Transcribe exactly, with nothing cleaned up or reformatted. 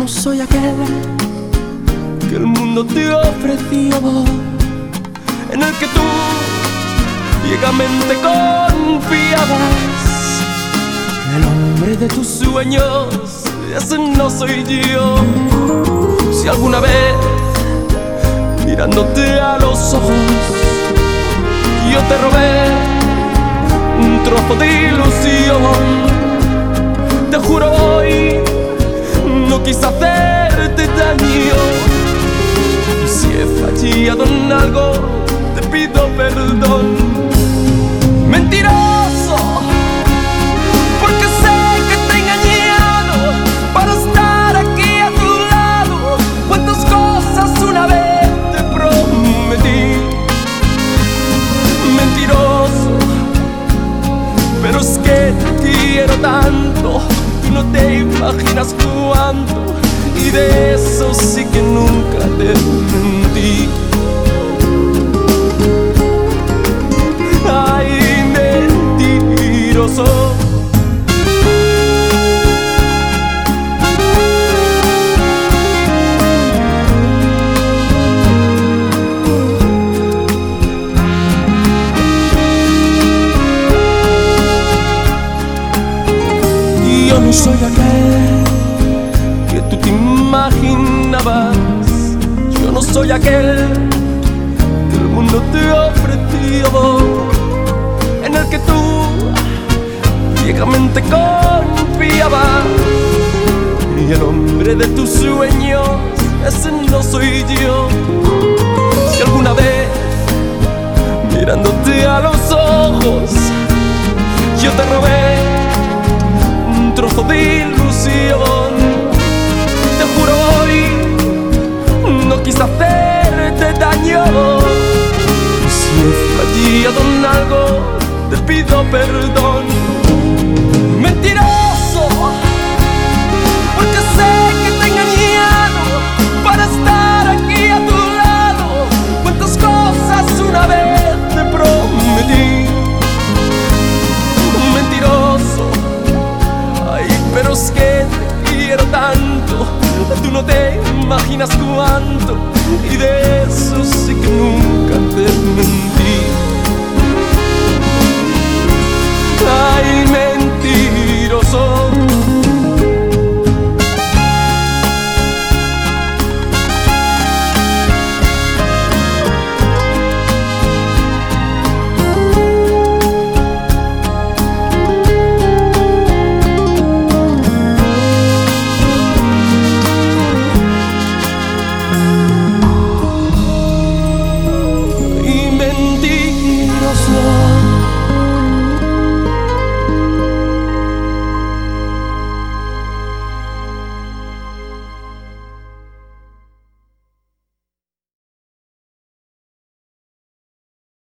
soy aquel que el mundo te ofreció, en el que tú ciegamente confiabas. El hombre de tus sueños, ese no soy yo. Si alguna vez, mirándote a los ojos, yo te robé un trozo de ilusión, te juro hoy no quise hacerte daño. Y si he fallado en algo, te pido perdón. Mentiroso, porque sé que te he engañado para estar aquí a tu lado. Cuántas cosas una vez te prometí. Mentiroso, pero es que te quiero tanto, tú no te imaginas cuánto, y de eso sí que nunca te mentí. Ay, mentiroso. Yo no soy aquel que tú te imaginabas. Yo no soy aquel que el mundo te ofreció, en el que tú ciegamente confiabas. Y el hombre de tus sueños, ese no soy yo. Si alguna vez, mirándote a los ojos, yo te robé un trozo de ilusión, te juro hoy no quise hacerte daño. Si he fallado en algo, te pido perdón. Mentiroso, porque sé que te he engañado para estar aquí a tu lado. Cuántas cosas una vez te prometí. Mentiroso, pero es que te quiero tanto, tú no te imaginas cuánto, y de eso sí que nunca te mentí. Ay, me